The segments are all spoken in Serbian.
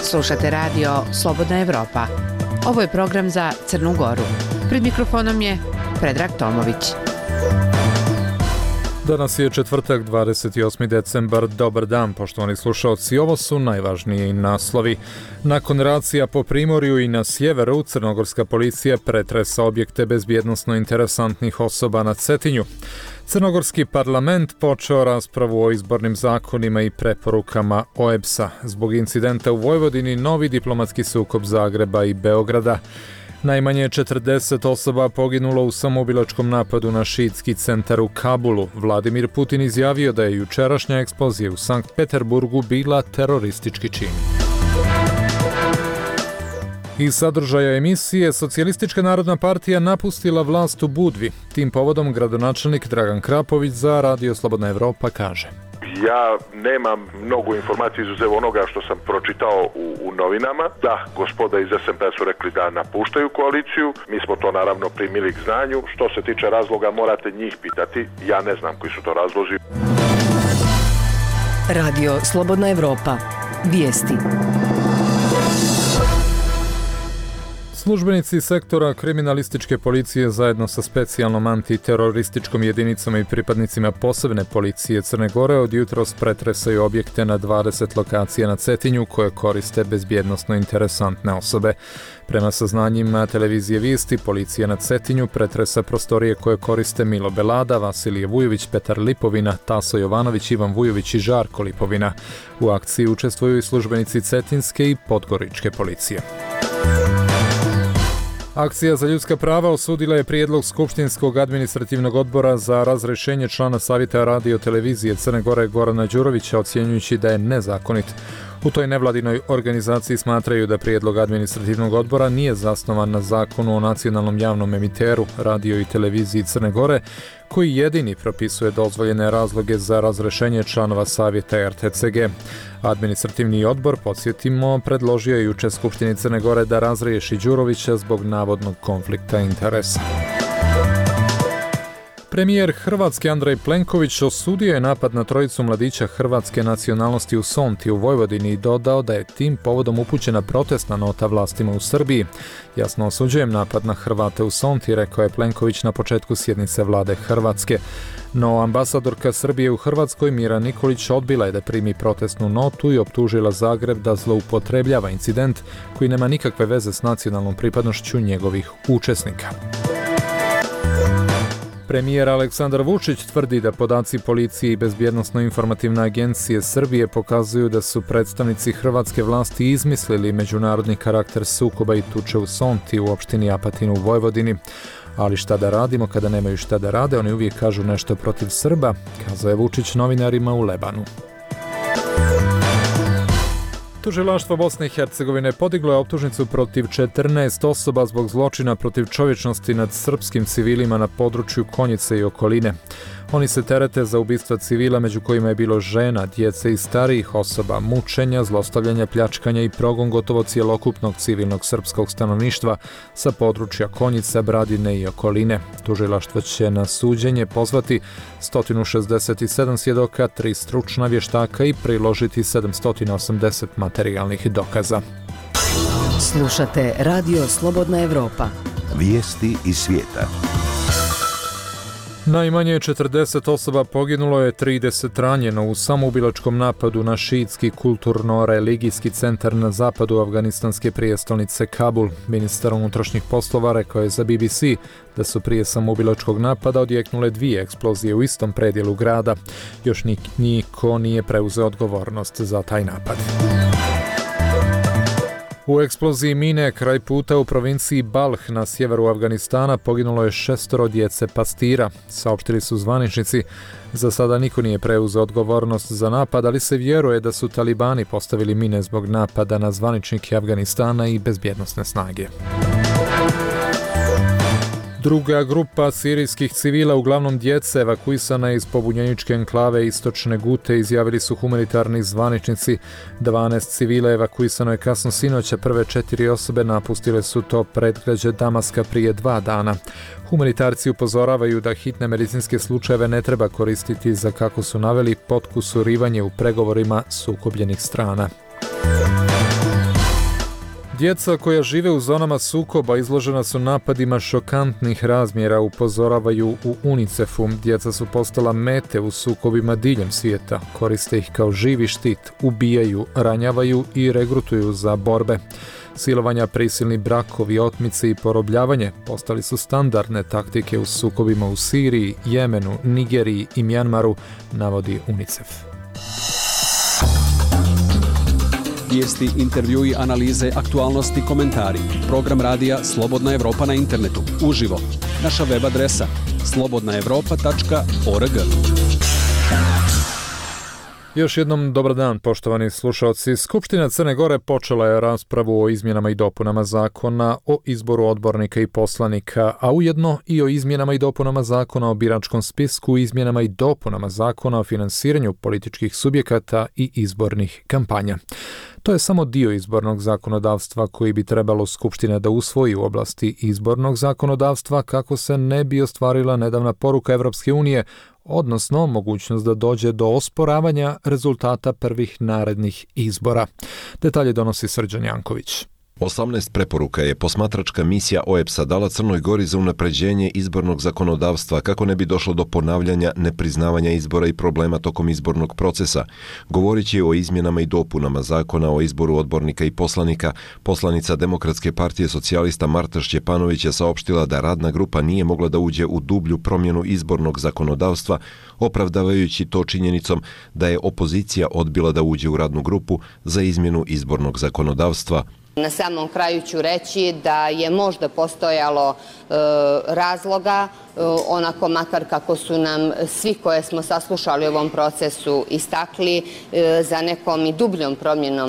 Slušate radio Slobodna Evropa. Ovo je program za Crnu Goru. Pred mikrofonom je Predrag Tomović. Danas je četvrtak, 28. decembar. Dobar dan, poštovani slušalci. Ovo su najvažniji naslovi. Nakon racija po Primorju i na sjeveru, crnogorska policija pretresa objekte bezbjednosno interesantnih osoba na Cetinju. Crnogorski parlament počeo raspravu o izbornim zakonima i preporukama OEBS-a. Zbog incidenta u Vojvodini, novi diplomatski sukob Zagreba i Beograda. Najmanje 40 osoba poginulo u samoubilačkom napadu na šiitski centar u Kabulu. Vladimir Putin izjavio da je jučerašnja eksplozija u Sankt Peterburgu bila teroristički čin. Iz sadržaja emisije, Socijalistička narodna partija napustila vlast u Budvi. Tim povodom gradonačelnik Dragan Krapović za Radio Slobodna Evropa kaže: Ja nemam mnogo informacija izuzev onoga što sam pročitao u novinama. Da, gospoda iz SMP su rekli da napuštaju koaliciju. Mi smo to naravno primili k znanju. Što se tiče razloga, morate njih pitati. Ja ne znam koji su to razlozi. Radio Slobodna Evropa. Vijesti. Službenici sektora kriminalističke policije zajedno sa specijalnom antiterorističkom jedinicom i pripadnicima posebne policije Crne Gore od jutros pretresaju objekte na 20 lokacija na Cetinju koje koriste bezbjednosno interesantne osobe. Prema saznanjima televizije Vijesti, policija na Cetinju pretresa prostorije koje koriste Milo Belada, Vasilije Vujović, Petar Lipovina, Taso Jovanović, Ivan Vujović i Žarko Lipovina. U akciji učestvuju i službenici cetinske i podgoričke policije. Akcija za ljudska prava osudila je prijedlog Skupštinskog administrativnog odbora za razrješenje člana Savjeta radio televizije Crne Gore Gorana Đurovića, ocjenjujući da je nezakonit. U toj nevladinoj organizaciji smatraju da prijedlog administrativnog odbora nije zasnovan na zakonu o nacionalnom javnom emiteru, radio i televiziji Crne Gore, koji jedini propisuje dozvoljene razloge za razrješenje članova Savjeta RTCG. Administrativni odbor, podsjetimo, predložio je juče Skupštini Crne Gore da razriješi Đurovića zbog navodnog konflikta interesa. Premijer Hrvatske Andrej Plenković osudio je napad na trojicu mladića hrvatske nacionalnosti u Sonti u Vojvodini i dodao da je tim povodom upućena protestna nota vlastima u Srbiji. Jasno osuđujem napad na Hrvate u Sonti, rekao je Plenković na početku sjednice vlade Hrvatske. No ambasadorka Srbije u Hrvatskoj Mira Nikolić odbila je da primi protestnu notu i optužila Zagreb da zloupotrebljava incident koji nema nikakve veze s nacionalnom pripadnošću njegovih učesnika. Premijer Aleksandar Vučić tvrdi da podaci policije i Bezbjednosno-informativne agencije Srbije pokazuju da su predstavnici hrvatske vlasti izmislili međunarodni karakter sukoba i tuče u Sonti u opštini Apatin u Vojvodini. Ali šta da radimo kada nemaju šta da rade, oni uvijek kažu nešto protiv Srba, kazao je Vučić novinarima u Lebanu. Tužilaštvo Bosne i Hercegovine podiglo je optužnicu protiv 14 osoba zbog zločina protiv čovječnosti nad srpskim civilima na području Konjice i okoline. Oni se terete za ubistva civila, među kojima je bilo žena, djece i starijih osoba, mučenja, zlostavljanja, pljačkanja i progon gotovo cjelokupnog civilnog srpskog stanovništva sa područja Konjice, Bradine i okoline. Tužilaštvo će na suđenje pozvati 167 svjedoka, 3 stručna vještaka i priložiti 780 materijalnih dokaza. Slušate Radio Slobodna Evropa. Vijesti iz svijeta. Najmanje 40 osoba poginulo je, 30 ranjeno u samoubilačkom napadu na šiitski kulturno-religijski centar na zapadu afganistanske prijestolnice Kabul. Ministar unutrašnjih poslova rekao je za BBC da su prije samoubilačkog napada odjeknule 2 eksplozije u istom predjelu grada. Još niko nije preuzeo odgovornost za taj napad. U eksploziji mine kraj puta u provinciji Balh na sjeveru Afganistana poginulo je 6 djece pastira, saopštili su zvaničnici. Za sada niko nije preuzeo odgovornost za napad, ali se vjeruje da su talibani postavili mine zbog napada na zvaničnike Afganistana i bezbjednosne snage. Druga grupa sirijskih civila, uglavnom djece, evakuisana je iz pobunjeničke enklave istočne Gute, izjavili su humanitarni zvaničnici. 12 civila evakuisano je kasno sinoć, a prve 4 osobe napustile su to predgrađe Damaska prije 2 dana. Humanitarci upozoravaju da hitne medicinske slučajeve ne treba koristiti za, kako su naveli, potkusurivanje u pregovorima sukobljenih strana. Djeca koja žive u zonama sukoba izložena su napadima šokantnih razmjera, upozoravaju u UNICEF-u. Djeca su postala mete u sukobima diljem svijeta, koriste ih kao živi štit, ubijaju, ranjavaju i regrutuju za borbe. Silovanja, prisilni brakovi, otmice i porobljavanje postali su standardne taktike u sukobima u Siriji, Jemenu, Nigeriji i Mjanmaru, navodi UNICEF. Vijesti, intervjui, analize, aktualnosti, komentari. Program radija Slobodna Evropa na internetu. Uživo. Naša web adresa slobodnaevropa.org. Još jednom dobar dan, poštovani slušalci. Skupština Crne Gore počela je raspravu o izmjenama i dopunama zakona o izboru odbornika i poslanika, a ujedno i o izmjenama i dopunama zakona o biračkom spisku, izmjenama i dopunama zakona o finansiranju političkih subjekata i izbornih kampanja. To je samo dio izbornog zakonodavstva koji bi trebalo Skupština da usvoji u oblasti izbornog zakonodavstva kako se ne bi ostvarila nedavna poruka Evropske unije, odnosno mogućnost da dođe do osporavanja rezultata prvih narednih izbora. Detalje donosi Srđan Janković. 18 preporuka je posmatračka misija OEBS-a dala Crnoj Gori za unapređenje izbornog zakonodavstva kako ne bi došlo do ponavljanja nepriznavanja izbora i problema tokom izbornog procesa. Govoreći o izmjenama i dopunama zakona o izboru odbornika i poslanika, poslanica Demokratske partije socijalista Marta Šćepanović je saopštila da radna grupa nije mogla da uđe u dublju promjenu izbornog zakonodavstva, opravdavajući to činjenicom da je opozicija odbila da uđe u radnu grupu za izmjenu izbornog zakonodavstva. Na samom kraju ću reći da je možda postojalo razloga, onako makar kako su nam svi koje smo saslušali u ovom procesu istakli, za nekom i dubljom promjenom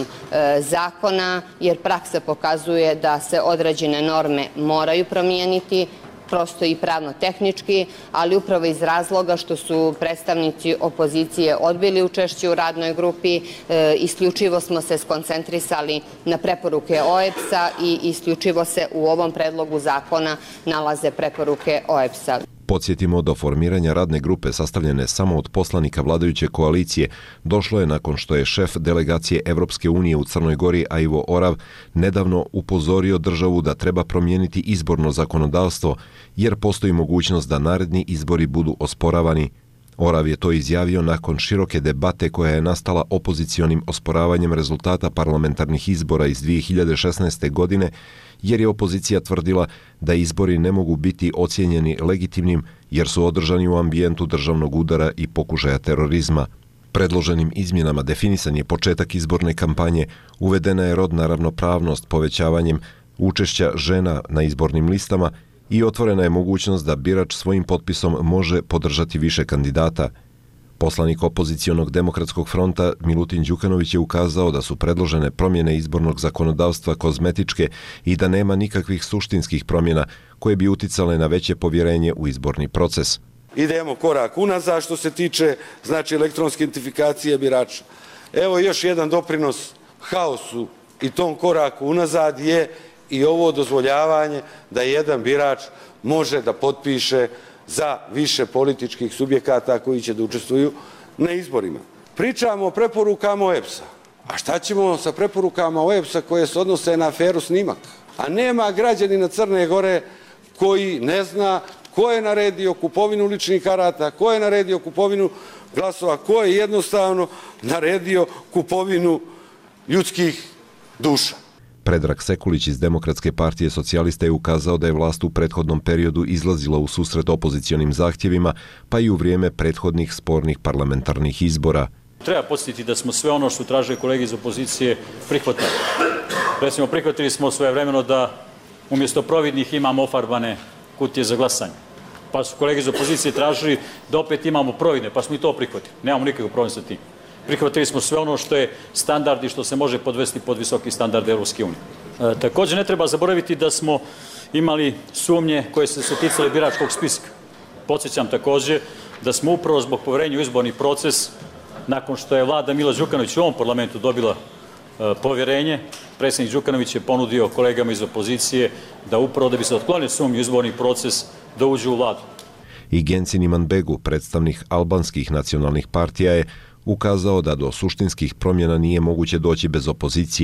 zakona, jer praksa pokazuje da se određene norme moraju promijeniti, prosto i pravno-tehnički, ali upravo iz razloga što su predstavnici opozicije odbili učešće u radnoj grupi, isključivo smo se skoncentrisali na preporuke OEBS-a i isključivo se u ovom predlogu zakona nalaze preporuke OEBS-a. Podsjetimo, do formiranja radne grupe sastavljene samo od poslanika vladajuće koalicije došlo je nakon što je šef delegacije Evropske unije u Crnoj Gori Ivo Orav nedavno upozorio državu da treba promijeniti izborno zakonodavstvo jer postoji mogućnost da naredni izbori budu osporavani. Orav je to izjavio nakon široke debate koja je nastala opozicionim osporavanjem rezultata parlamentarnih izbora iz 2016. godine, jer je opozicija tvrdila da izbori ne mogu biti ocijenjeni legitimnim jer su održani u ambijentu državnog udara i pokušaja terorizma. Predloženim izmjenama definisan je početak izborne kampanje, uvedena je rodna ravnopravnost povećavanjem učešća žena na izbornim listama i otvorena je mogućnost da birač svojim potpisom može podržati više kandidata. Poslanik opozicionog Demokratskog fronta Milutin Đukanović je ukazao da su predložene promjene izbornog zakonodavstva kozmetičke i da nema nikakvih suštinskih promjena koje bi uticale na veće povjerenje u izborni proces. Idemo korak unazad što se tiče elektronske identifikacije birača. Evo još jedan doprinos haosu i tom koraku unazad je i ovo dozvoljavanje da jedan birač može da potpiše za više političkih subjekata koji će da učestvuju na izborima. Pričamo o preporukama OEBS-a. A šta ćemo sa preporukama OEBS-a koje se odnose na aferu Snimak? A nema građanina Crne Gore koji ne zna ko je naredio kupovinu ličnih karata, ko je naredio kupovinu glasova, ko je jednostavno naredio kupovinu ljudskih duša. Predrag Sekulić iz Demokratske partije socijalista je ukazao da je vlast u prethodnom periodu izlazila u susret opozicionim zahtjevima, pa i u vrijeme prethodnih spornih parlamentarnih izbora. Treba podsjetiti da smo sve ono što traže kolege iz opozicije prihvatili. Recimo, prihvatili smo svojevremeno da umjesto providnih imamo ofarbane kutije za glasanje. Pa su kolege iz opozicije tražili da opet imamo providne, pa smo i to prihvatili. Nemamo nikakav problem sa tim. Prihvatili smo sve ono što je standard i što se može podvesti pod visoki standard Evropske unije. Također ne treba zaboraviti da smo imali sumnje koje su se ticale biračkog spiska. Podsjećam također da smo upravo zbog poverenja u izborni proces, nakon što je vlada Mila Đukanović u ovom parlamentu dobila povjerenje, predsjednik Đukanović je ponudio kolegama iz opozicije da upravo da bi se otklonio sumnju u izborni proces da uđu u vladu. I Genci Imanbegu, predstavnik albanskih nacionalnih partija, je ukazao da do suštinskih promjena nije moguće doći bez opozicije.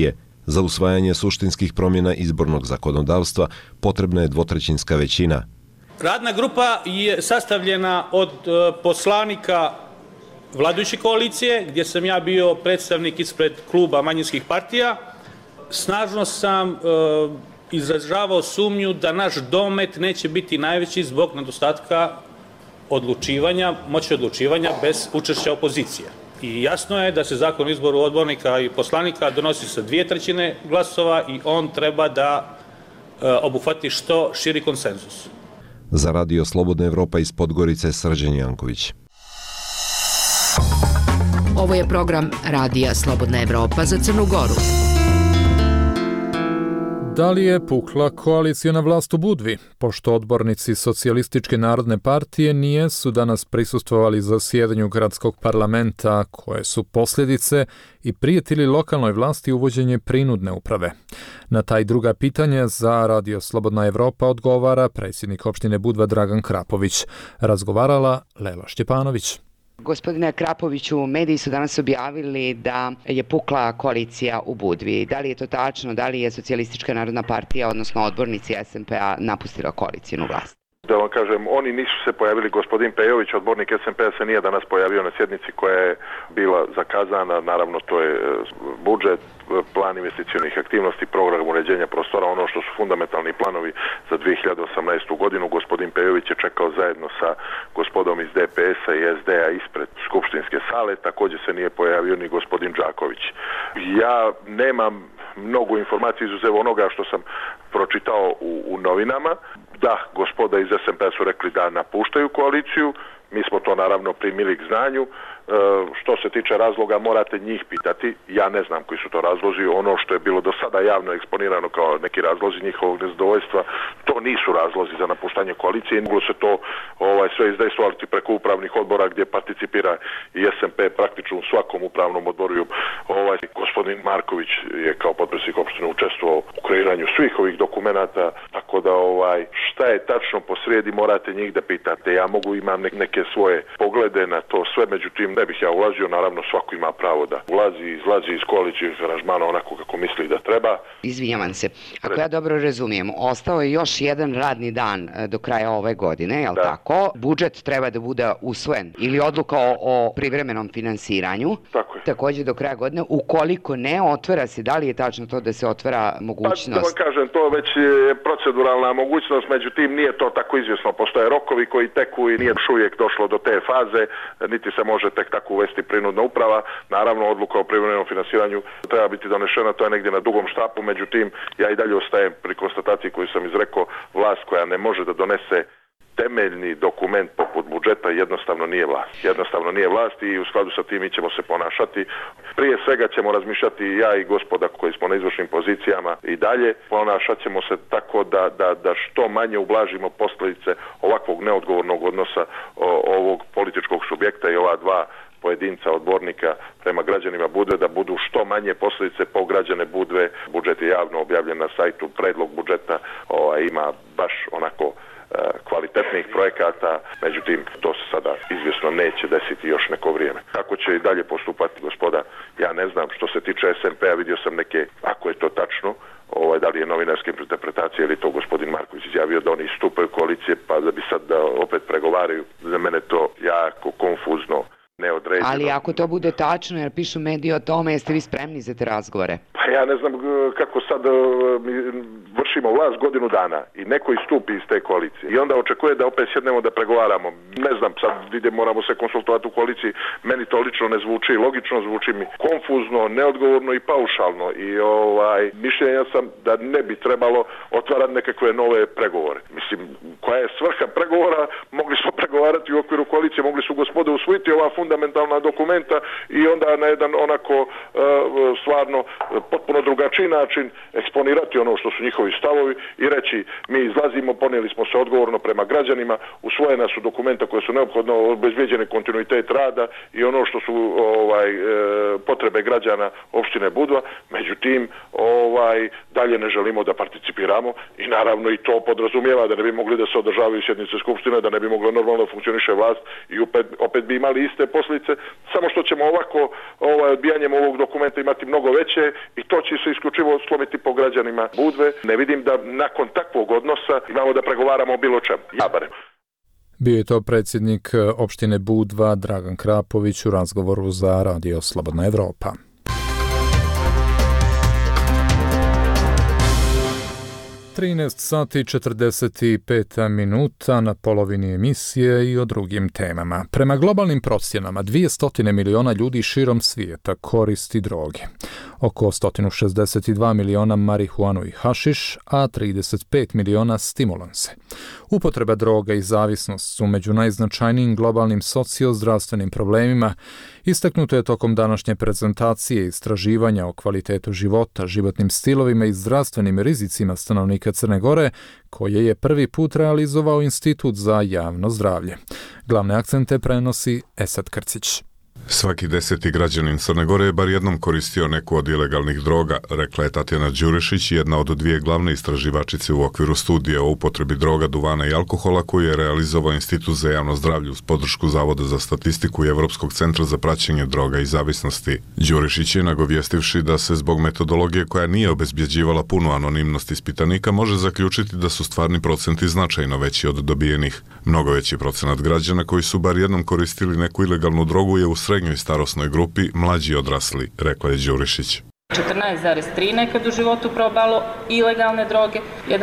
Za usvajanje suštinskih promjena izbornog zakonodavstva potrebna je dvotrećinska većina. Radna grupa je sastavljena od poslanika vladajuće koalicije, gdje sam ja bio predstavnik ispred kluba manjinskih partija. Snažno sam izražavao sumnju da naš domet neće biti najveći zbog nedostatka moći odlučivanja bez učešća opozicije. I jasno je da se zakon o izboru odbornika i poslanika donosi sa 2/3 glasova i on treba da obuhvati što širi konsenzus. Za Radio Slobodna Evropa iz Podgorice, Srđan Janković. Ovo je program Radija Slobodna Evropa za Crnu Goru. Da li je pukla koalicijna vlast u Budvi? Pošto odbornici Socijalističke narodne partije nisu danas prisustvovali zasjedanju gradskog parlamenta, koje su posljedice i prijetili lokalnoj vlasti uvođenje prinudne uprave. Na taj druga pitanja za Radio Slobodna Evropa odgovara predsjednik opštine Budva Dragan Krapović. Razgovarala Lela Šćepanović. Gospodine Krapoviću, mediji su danas objavili da je pukla koalicija u Budvi. Da li je to tačno? Da li je Socijalistička narodna partija, odnosno odbornici SMP-a, napustila koalicijnu vlast? Da vam kažem, oni nisu se pojavili. Gospodin Pejović, odbornik SMP-a, se nije danas pojavio na sjednici koja je bila zakazana. Naravno, to je budžet, plan investicionih aktivnosti, program uređenja prostora, ono što su fundamentalni planovi za 2018. godinu. Gospodin Pejović je čekao zajedno sa gospodom iz DPS-a i SD-a ispred skupštinske sale. Također se nije pojavio ni gospodin Đaković. Ja nemam mnogo informacija izuzev onoga što sam pročitao u novinama. Da, gospoda iz SMP-a su rekli da napuštaju koaliciju. Mi smo to naravno primili k znanju. Što se tiče razloga, morate njih pitati. Ja ne znam koji su to razlozi. Ono što je bilo do sada javno eksponirano kao neki razlozi njihovog nezadovoljstva, to nisu razlozi za napuštanje koalicije. Moglo se to sve izdejstvovati preko upravnih odbora gdje participira i SMP praktično u svakom upravnom odboru. Gospodin Marković je kao potpredsjednik opštine učestvovao u kreiranju svih ovih dokumenata, tako da šta je tačno posrijedi morate njih da pitate. Ja imam neke svoje poglede na to sve, međutim ne bih ja ulazio, naravno svako ima pravo da ulazi i izlazi iz koalicijskih aranžmana onako kako misli da treba. Izvinjavam se, ako ja dobro razumijem, ostao je još jedan radni dan do kraja ove godine, je li tako? Budžet treba da bude usvojen ili odluka o privremenom finansiranju. Tako je. Također do kraja godine, ukoliko ne, otvara se, da li je tačno to da se otvara mogućnost? Pa da vam kažem, to već je proceduralna mogućnost, međutim nije to tako izvjesno. Postoje rokovi koji teku i nije još uvijek došlo do te faze, niti se može tek tako uvesti prinudna uprava. Naravno, odluka o privremenom finansiranju treba biti donešena, to je negdje na dugom štapu, međutim ja i dalje ostajem pri konstataciji koju sam izrekao, vlast koja ne može da donese temeljni dokument poput budžeta jednostavno nije vlast. Jednostavno nije vlast i u skladu sa tim mi ćemo se ponašati. Prije svega ćemo razmišljati ja i gospoda koji smo na izvršnim pozicijama i dalje. Ponašat ćemo se tako da što manje ublažimo posljedice ovakvog neodgovornog odnosa ovog političkog subjekta i ova dva pojedinca odbornika prema građanima Budve, da budu što manje posljedice po građane Budve. Budžet je javno objavljen na sajtu, predlog budžeta ima baš onako kvalitetnih projekata, međutim to se sada izvjesno neće desiti još neko vrijeme. Kako će i dalje postupati gospoda, ja ne znam. Što se tiče SMP-a, vidio sam neke, ako je to tačno, da li je novinarska interpretacija ili to gospodin Marković izjavio da oni istupaju koalicije pa da bi sad da opet pregovaraju. Za mene to jako konfuzno, neodređeno. Ali ako to bude tačno, jer pišu mediji o tome, jeste vi spremni za te razgovore? Pa ja ne znam kako sad mi vršimo vlast godinu dana i neko istupi iz te koalicije i onda očekuje da opet sjednemo da pregovaramo. Ne znam, sad moramo se konsultovati u koaliciji. Meni to lično ne zvuči logično, zvuči mi konfuzno, neodgovorno i paušalno i mišljenja sam da ne bi trebalo otvarati nekakve nove pregovore. Mislim, koja je svrha pregovora? Mogli smo pregovarati u okviru koalicije, mogli su gospode usvojiti ova fundamentalna dokumenta i onda na jedan onako stvarno potpuno drugačiji način eksponirati ono što su njihovi stavovi i reći mi izlazimo, ponijeli smo se odgovorno prema građanima, usvojena su dokumenta koje su neophodno, obezbijeđeni kontinuitet rada i ono što su potrebe građana opštine Budva, međutim dalje ne želimo da participiramo i naravno i to podrazumijeva da ne bi mogli da se održavaju sjednice Skupštine, da ne bi mogla normalno funkcioniše vlast i opet bi imali iste posljedice, samo što ćemo ovako odbijanjem ovog dokumenta imati mnogo veće i to će se isključivo slomiti po građanima Budve. Ne vidim da nakon takvog odnosa imamo da pregovaramo o bilo čem. Ja barem. Bio je to predsjednik opštine Budva Dragan Krapović u razgovoru za Radio Slobodna Evropa. sati 45 minuta na polovini emisije i o drugim temama. Prema globalnim procjenama, 200 miliona ljudi širom svijeta koristi droge. Oko 162 miliona marihuanu i hašiš, a 35 miliona stimulanse. Upotreba droga i zavisnost su među najznačajnijim globalnim sociozdravstvenim problemima. Istaknuto je tokom današnje prezentacije istraživanja o kvalitetu života, životnim stilovima i zdravstvenim rizicima stanovnika Crne Gore, koje je prvi put realizovao Institut za javno zdravlje. Glavne akcente prenosi Esad Krcić. Svaki 10. građanin Crne Gore je bar jednom koristio neku od ilegalnih droga, rekla je Tatjana Đurišić, jedna od dvije glavne istraživačice u okviru studija o upotrebi droga, duvana i alkohola koju je realizovao Institut za javno zdravlje uz podršku Zavoda za statistiku i Evropskog centra za praćenje droga i zavisnosti. Đurišić je, nagovjestivši da se zbog metodologije koja nije obezbjeđivala punu anonimnost ispitanika, može zaključiti da su stvarni procenti značajno veći od dobijenih. Mnogo veći procenat građana koji su bar jednom koristili neku ilegalnu drogu je u srednjoj starosnoj grupi mlađi odrasli, rekla je Đurišić. 14,3 nekad u životu probalo ilegalne droge,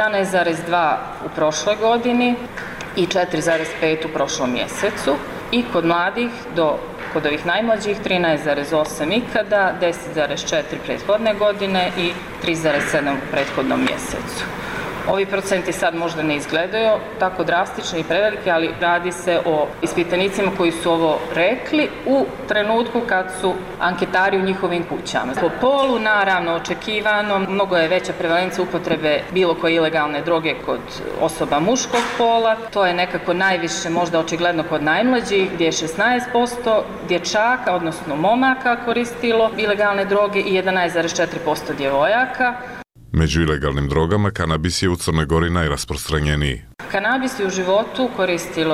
11,2 u prošloj godini i 4,5 u prošlom mjesecu. I kod mladih, kod ovih najmlađih, 13,8 ikada, 10,4 prethodne godine i 3,7 u prethodnom mjesecu. Ovi procenti sad možda ne izgledaju tako drastični i preveliki, ali radi se o ispitanicima koji su ovo rekli u trenutku kad su anketari u njihovim kućama. Po polu, naravno, očekivano, mnogo je veća prevalencija upotrebe bilo koje ilegalne droge kod osoba muškog pola. To je nekako najviše možda očigledno kod najmlađih, gdje je 16% dječaka, odnosno momaka koristilo ilegalne droge i 11,4% djevojaka. Među ilegalnim drogama kanabis je u Crnoj Gori najrasprostranjeniji. Kanabis je u životu koristilo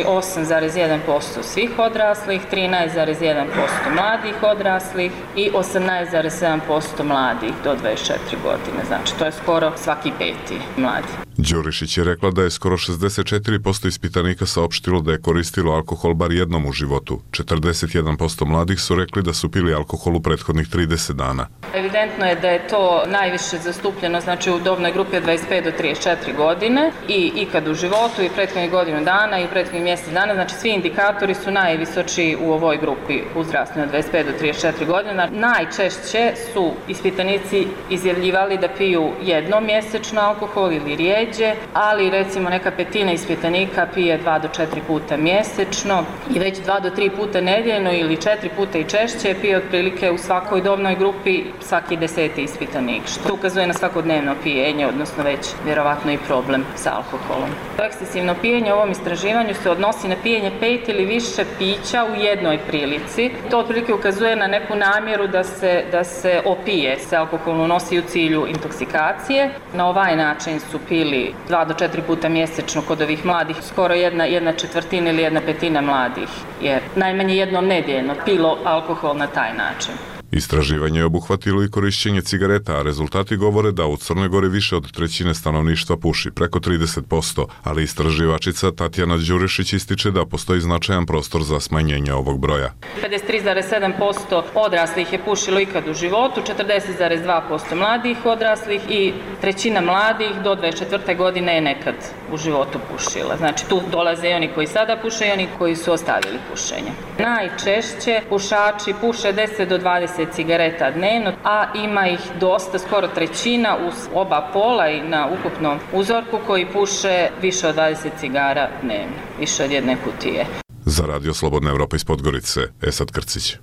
8,1% svih odraslih, 13,1% mladih odraslih i 18,7% mladih do 24 godine. Znači, to je skoro svaki peti mladi. Đurišić je rekla da je skoro 64% ispitanika saopštilo da je koristilo alkohol bar jednom u životu. 41% mladih su rekli da su pili alkohol u prethodnih 30 dana. Evidentno je da je to najviše zastupljeno, znači u dobnoj grupi od 25 do 34 godine i ikad u životu i prethodnih godinu dana i prethodnih mjesec dana, znači svi indikatori su najvisoči u ovoj grupi uzrasne od 25 do 34 godina. Najčešće su ispitanici izjavljivali da piju jednom mjesečno alkohol ili rijeđe, ali recimo neka petina ispitanika pije 2 do 4 puta mjesečno i već 2 do 3 puta nedeljno ili 4 puta i češće pije otprilike u svakoj dobnoj grupi svaki 10. ispitanik, što ukazuje na svakodnevno pijenje, odnosno već vjerovatno i problem sa alkoholom. Ekscesivno pijenje u ovom istraživanju se odnosi na pijenje 5 ili više pića u jednoj prilici. To otprilike ukazuje na neku namjeru da se opije, se alkohol unosi u cilju intoksikacije. Na ovaj način su pili 2 do 4 puta mjesečno kod ovih mladih, skoro jedna četvrtina ili 1/5 mladih je najmanje jednom nedeljno pilo alkohol na taj način. Istraživanje je obuhvatilo i korišćenje cigareta, a rezultati govore da u Crnoj Gori više od trećine stanovništva puši, preko 30%, ali istraživačica Tatjana Đurišić ističe da postoji značajan prostor za smanjenje ovog broja. 53,7% odraslih je pušilo ikad u životu, 40,2% mladih odraslih i trećina mladih do 24. godine je nekad u životu pušila. Znači tu dolaze i oni koji sada puše i oni koji su ostavili pušenje. Najčešće pušači puše 10 do 20 cigareta dnevno, a ima ih dosta, skoro trećina uz oba pola i na ukupnom uzorku koji puše više od 20 cigara dnevno, više od jedne kutije. Za Radio Slobodna Evropa iz Podgorice, Esad Krcić.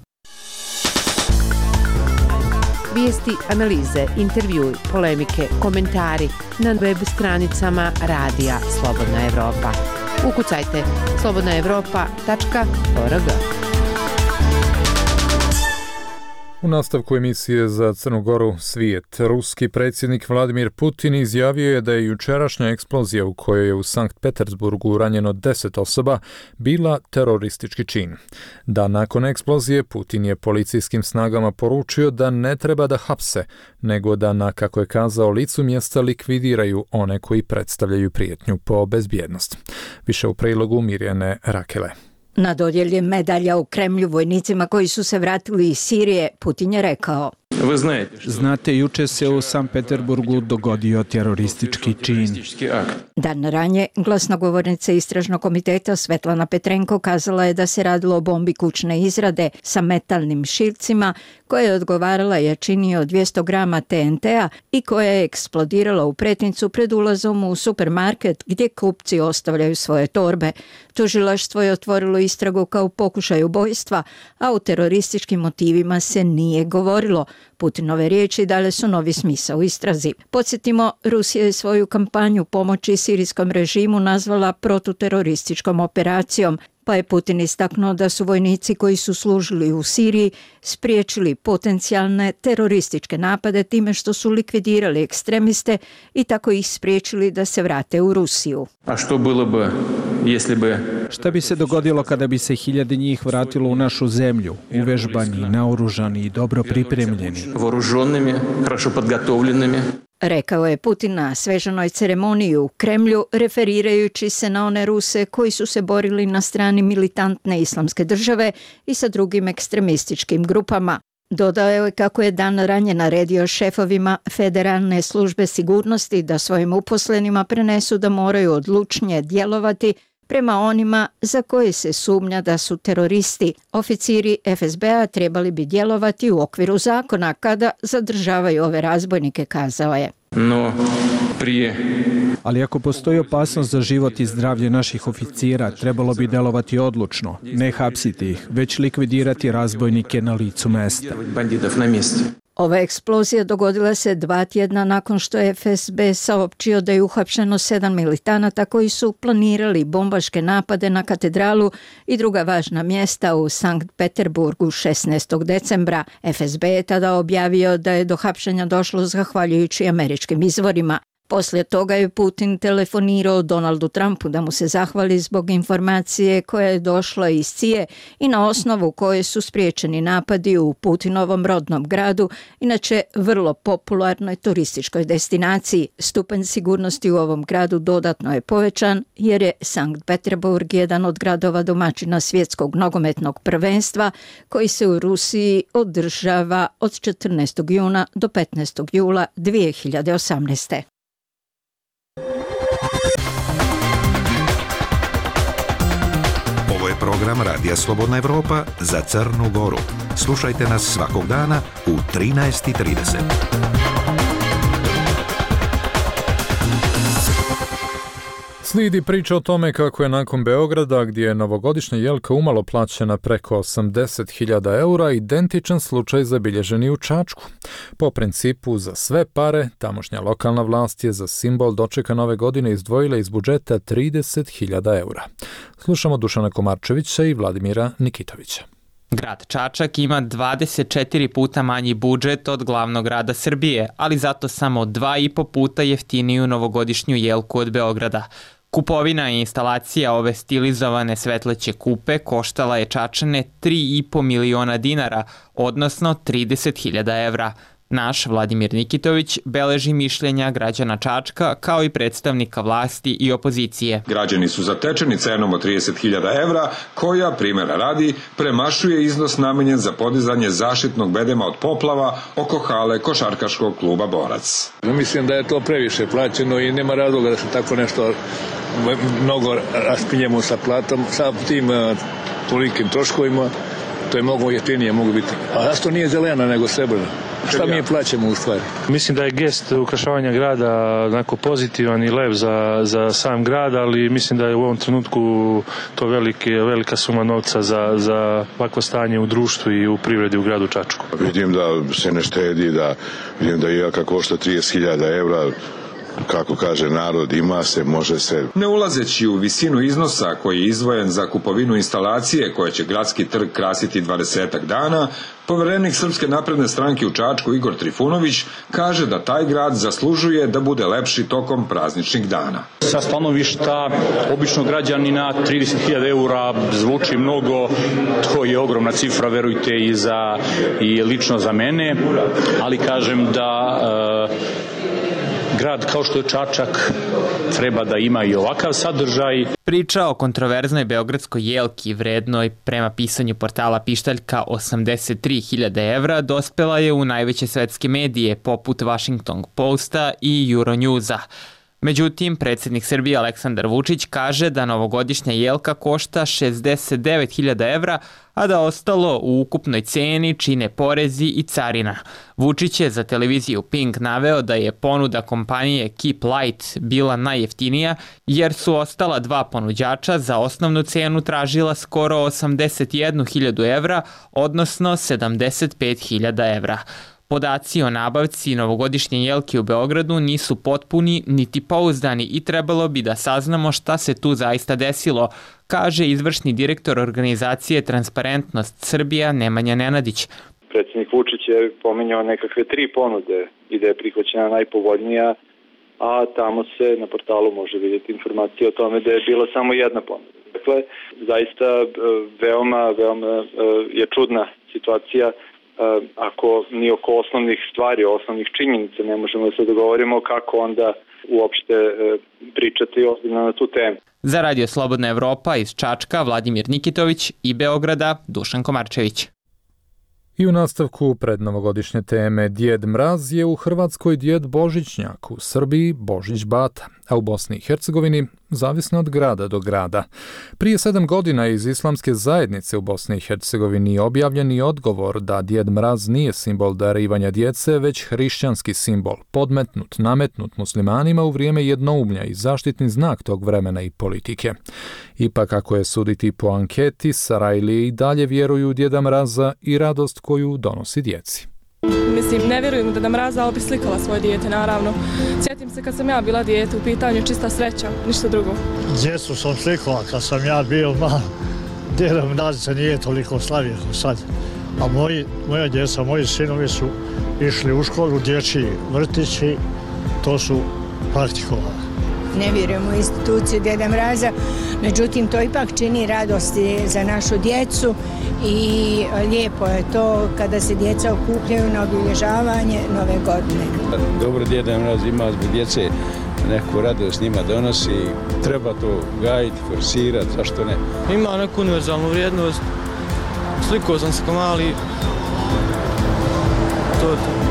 Vijesti, analize, intervjui, polemike, komentari na web stranicama Radija Slobodna Evropa. Ukucajte slobodnaevropa.org. U nastavku emisije za Crnu Goru Svijet, ruski predsjednik Vladimir Putin izjavio je da je jučerašnja eksplozija u kojoj je u Sankt Petersburgu ranjeno 10 osoba bila teroristički čin. Dan nakon eksplozije Putin je policijskim snagama poručio da ne treba da hapse, nego da na, kako je kazao, licu mjesta likvidiraju one koji predstavljaju prijetnju po bezbjednost. Više u prilogu Mirjane Rakele. Na dodjeli medalja u Kremlju vojnicima koji su se vratili iz Sirije, Putin je rekao: Znate, juče se u Sankt Peterburgu dogodio teroristički čin. Dan ranije, glasnogovornica Istražnog komiteta Svetlana Petrenko kazala je da se radilo o bombi kućne izrade sa metalnim šilcima koja je odgovarala jačini od 200 grama TNT-a i koja je eksplodirala u pretincu pred ulazom u supermarket gdje kupci ostavljaju svoje torbe. Tužilaštvo je otvorilo istragu kao pokušaj ubojstva, a o terorističkim motivima se nije govorilo. Putinove riječi dale su novi smisao u istrazi. Podsjetimo, Rusija je svoju kampanju pomoći sirijskom režimu nazvala protuterorističkom operacijom, pa je Putin istaknuo da su vojnici koji su služili u Siriji spriječili potencijalne terorističke napade time što su likvidirali ekstremiste i tako ih spriječili da se vrate u Rusiju. A što bilo bi, Šta bi se dogodilo kada bi se hiljade njih vratilo u našu zemlju, uvežbani, naoružani i dobro pripremljeni? Вооруженными, хорошо подготовленными. Rekao je Putin na svečanoj ceremoniji u Kremlju, referirajući se na one Ruse koji su se borili na strani militantne islamske države i sa drugim ekstremističkim grupama. Dodao je kako je dan ranije naredio šefovima Federalne službe sigurnosti da svojim uposlenima prenesu da moraju odlučnije djelovati prema onima za koje se sumnja da su teroristi. Oficiri FSB-a trebali bi djelovati u okviru zakona kada zadržavaju ove razbojnike, kazao je. Ali ako postoji opasnost za život i zdravlje naših oficira, trebalo bi delovati odlučno, ne hapsiti ih, već likvidirati razbojnike na licu mesta. Ova eksplozija dogodila se 2 tjedna nakon što je FSB saopćio da je uhapšeno 7 militanata koji su planirali bombaške napade na katedralu i druga važna mjesta u Sankt Peterburgu 16. decembra. FSB je tada objavio da je do hapšenja došlo zahvaljujući američkim izvorima. Poslije toga je Putin telefonirao Donaldu Trumpu da mu se zahvali zbog informacije koja je došla iz CIA i na osnovu koje su spriječeni napadi u Putinovom rodnom gradu, inače vrlo popularnoj turističkoj destinaciji. Stupanj sigurnosti u ovom gradu dodatno je povećan jer je Sankt Peterburg jedan od gradova domaćina svjetskog nogometnog prvenstva koji se u Rusiji održava od 14. juna do 15. jula 2018. Ovo je program Radija Slobodna Evropa za Crnu Goru. Slušajte nas svakog dana u 13:30. Slijedi priča o tome kako je nakon Beograda, gdje je novogodišnja jelka umalo plaćena preko 80.000 eura, identičan slučaj zabilježen i u Čačku. Po principu za sve pare, tamošnja lokalna vlast je za simbol dočeka nove godine izdvojila iz budžeta 30.000 eura. Slušamo Dušana Komarčevića i Vladimira Nikitovića. Grad Čačak ima 24 puta manji budžet od glavnog grada Srbije, ali zato samo 2,5 puta jeftiniju novogodišnju jelku od Beograda. Kupovina i instalacija ove stilizovane svetleće kupe koštala je Čačane 3,5 miliona dinara, odnosno 30.000 evra. Naš Vladimir Nikitović beleži mišljenja građana Čačka kao i predstavnika vlasti i opozicije. Građani su zatečeni cenom od 30.000 evra, koja, primjera radi, premašuje iznos namenjen za podizanje zaštitnog bedema od poplava oko hale košarkaškog kluba Borac. Mislim da je to previše plaćeno i nema razloga da se tako nešto mnogo raspinjemo sa platom, sa tim tolikim troškovima. To je mnogo jeftinije mogu biti. A zašto nije zelena nego srebrna? Šta mi je plaćamo u stvari? Mislim da je gest ukrašavanja grada onako pozitivan i lep za sam grad, ali mislim da je u ovom trenutku to velika suma novca za ovakvo stanje u društvu i u privredi u gradu Čačku. Vidim da se ne štedi, vidim da jelka košta 30.000 evra, kako kaže narod, ima se, može se. Ne ulazeći u visinu iznosa koji je izdvojen za kupovinu instalacije koja će gradski trg krasiti 20 dana, poverenik Srpske napredne stranke u Čačku Igor Trifunović kaže da taj grad zaslužuje da bude lepši tokom prazničnih dana. Sa stanovišta običnog građanina 30.000 eura zvuči mnogo, to je ogromna cifra, verujte, i lično za mene, ali kažem da grad kao što je Čačak treba da ima i ovakav sadržaj. Priča o kontroverznoj beogradskoj jelki vrednoj prema pisanju portala Pištaljka 83.000 evra dospela je u najveće svetske medije poput Washington Posta i Euronewsa. Međutim, predsjednik Srbije Aleksandar Vučić kaže da novogodišnja jelka košta 69.000 evra, a da ostalo u ukupnoj ceni čine porezi i carina. Vučić je za televiziju Pink naveo da je ponuda kompanije Keep Light bila najjeftinija, jer su ostala dva ponuđača za osnovnu cenu tražila skoro 81.000 evra, odnosno 75.000 evra. Podaci o nabavci novogodišnje jelke u Beogradu nisu potpuni niti pouzdani i trebalo bi da saznamo šta se tu zaista desilo, kaže izvršni direktor organizacije Transparentnost Srbija Nemanja Nenadić. Predsjednik Vučić je pominjao nekakve 3 ponude i da je prihvaćena najpovoljnija, a tamo se na portalu može vidjeti informacija o tome da je bila samo jedna ponuda. Dakle, zaista veoma je čudna situacija. Ako ni oko osnovnih stvari, osnovnih činjenica ne možemo da se dogovorimo, kako onda uopšte pričati ozbiljno na tu temu. Za Radio Slobodna Evropa iz Čačka Vladimir Nikitović i Beograda Dušan Komarčević. I u nastavku prednovogodišnje teme Djed Mraz je u Hrvatskoj Djed Božićnjak, u Srbiji Božić Bata, a u Bosni i Hercegovini zavisno od grada do grada. Prije 7 godina iz islamske zajednice u Bosni i Hercegovini objavljen je odgovor da Djed Mraz nije simbol darivanja djece, već hrišćanski simbol, podmetnut, nametnut muslimanima u vrijeme jednoumlja i zaštitni znak tog vremena i politike. Ipak, ako je suditi po anketi, Sarajlije i dalje vjeruju u Djeda Mraza i radost koju donosi djeci. Mislim, ne vjerujem da Djeda Mraza, ali bi slikala svoje dijete, naravno. Sjetim se kad sam ja bila dijete, u pitanju čista sreća, ništa drugo. Djecu sam slikala kad sam ja bio mal. Djeda Mraz se nije toliko slavio sad. A moja djeca, moji sinovi su išli u školu, dječji vrtići, to su praktikovali. Ne vjerujem u instituciju Djeda Mraza, međutim to ipak čini radosti za našu djecu i lijepo je to kada se djeca okupljaju na obilježavanje Nove godine. Dobro, Djeda Mraz ima zbog djece, neku radost njima donosi, treba to gajiti, forsirati, zašto ne? Ima neku univerzalnu vrijednost, slikao sam se kao mali, to je to.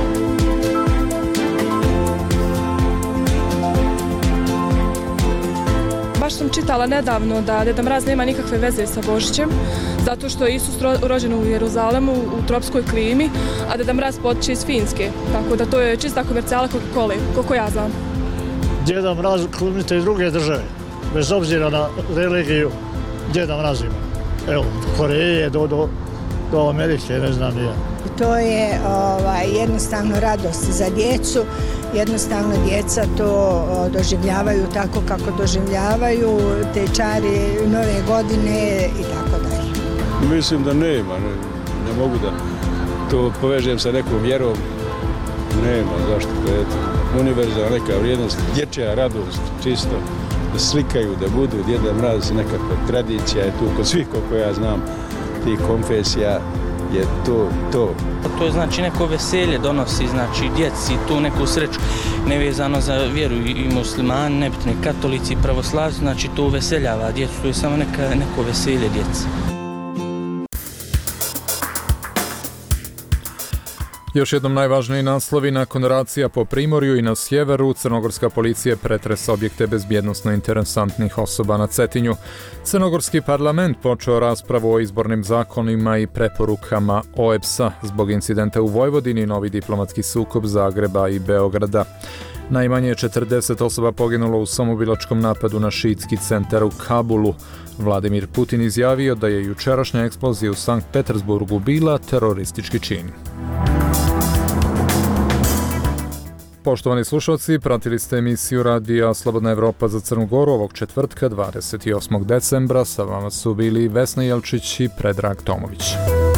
Baš sam čitala nedavno da Djeda Mraz nema nikakve veze sa Božićem, zato što je Isus rođen u Jeruzalemu u tropskoj klimi, a Djeda Mraz potiče iz Finske, tako da to je čista komercijala Coca-Cola, koliko ja znam. Djeda Mraz glumite i druge države, bez obzira na religiju, Djeda Mraz ima. Evo, Koreje do Amerike, ne znam ni ja. To je jednostavno radost za djecu, jednostavno djeca to doživljavaju tako kako doživljavaju, te čari Nove godine i tako dalje. Mislim da nema, ne mogu da to povežem sa nekom vjerom, nema, zašto, univerzalna neka vrijednost, dječja radost, čisto, da slikaju, da budu Djeda Mraz, nekakva tradicija je tu, kod svih koliko ja znam, tih konfesija, je to. To je znači neko veselje donosi, znači djeci tu neku sreću, nevezano za vjeru i muslimani, nebitni katolici i pravoslavci, znači to uveseljava djecu, to je samo neko veselje djeci. Još jednom najvažniji naslovi: nakon racija po Primorju i na sjeveru, crnogorska policija pretresa objekte bezbjednosno interesantnih osoba na Cetinju. Crnogorski parlament počeo raspravu o izbornim zakonima i preporukama OEBS-a zbog incidenta u Vojvodini, novi diplomatski sukob Zagreba i Beograda. Najmanje 40 osoba poginulo u samoubilačkom napadu na šiitski centar u Kabulu. Vladimir Putin izjavio da je jučerašnja eksplozija u Sankt Petersburgu bila teroristički čin. Poštovani slušalci, pratili ste emisiju Radija Slobodna Evropa za Crnu Goru ovog četvrtka 28. decembra. Sa vama su bili Vesna Jelčić i Predrag Tomović.